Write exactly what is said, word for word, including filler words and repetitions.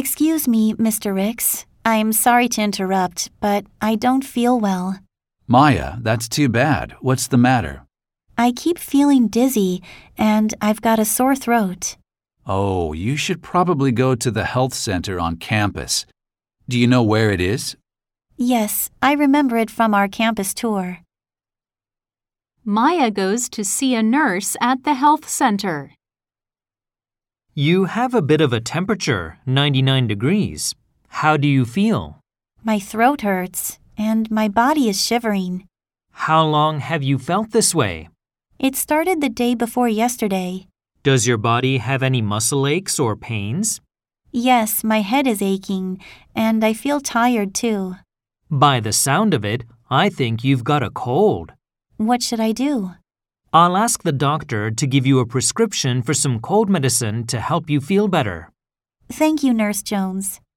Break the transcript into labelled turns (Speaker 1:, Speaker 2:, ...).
Speaker 1: Excuse me, Mister Ricks. I'm sorry to interrupt, but I don't feel well.
Speaker 2: Maya, that's too bad. What's the matter?
Speaker 1: I keep feeling dizzy, and I've got a sore throat.
Speaker 2: Oh, you should probably go to the health center on campus. Do you know where it is?
Speaker 1: Yes, I remember it from our campus tour.
Speaker 3: Maya goes to see a nurse at the health center.
Speaker 4: You have a bit of a temperature, ninety-nine degrees. How do you feel?
Speaker 1: My throat hurts, and my body is shivering.
Speaker 4: How long have you felt this way?
Speaker 1: It started the day before yesterday.
Speaker 4: Does your body have any muscle aches or pains?
Speaker 1: Yes, my head is aching, and I feel tired too.
Speaker 4: By the sound of it, I think you've got a cold.
Speaker 1: What should I do?
Speaker 4: I'll ask the doctor to give you a prescription for some cold medicine to help you feel better.
Speaker 1: Thank you, Nurse Jones.